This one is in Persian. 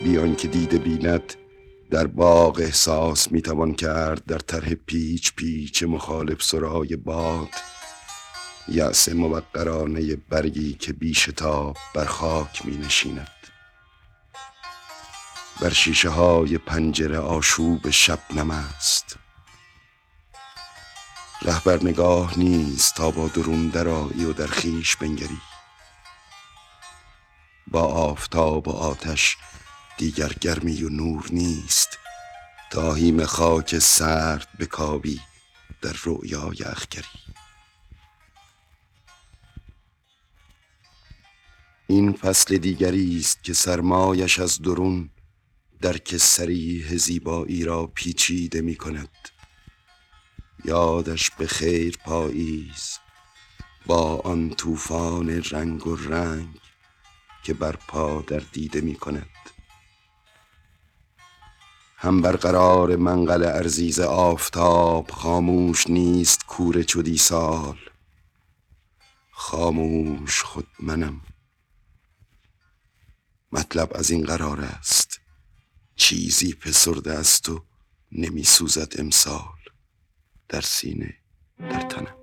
بیان که دیده بیند در باغ احساس میتوان کرد در طرح پیچ پیچ مخالف سرای باد، یأس موقرانه برگی که بی شتاب بر خاک می نشیند. بر شیشه های پنجره آشوب شبنم است، رهبر نگاه نیست تا با درون درآیی و در خویش بنگری. با آفتاب و آتش دیگر گرمی و نور نیست تا هیم خاک سرد بکاوی در رؤیای اخگری. این فصل دیگری است که سرمایش از درون درک صریح زیبایی را پیچیده می کند. یادش به خیر پاییز با آن طوفان رنگ و رنگ که بر پا در دیده می کند. هم برقرار منقل ارزیز آفتاب خاموش نیست کوره چدی سال. خاموش خود منم. مطلب از این قرار است چیزی فسرده است و نمی سوزد امسال در سینه در تنم.